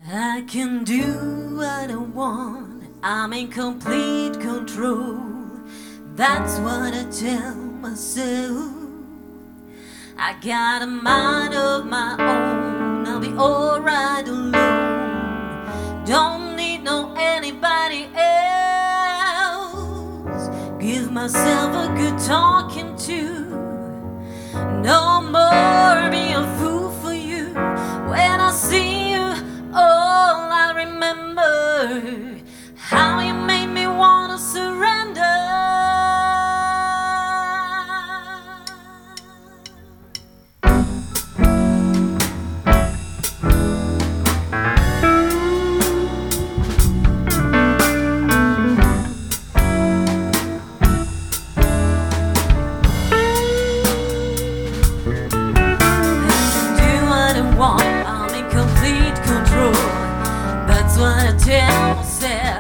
I can do what I want, I'm in complete control. That's what I tell myself. I got a mind of my own, I'll be alright alone. Don't need no anybody else. Give myself a good talking to. No more be a fool for you. When I see you, all I remember how you made me wanna surrender. I'm in complete control. That's what I tell myself.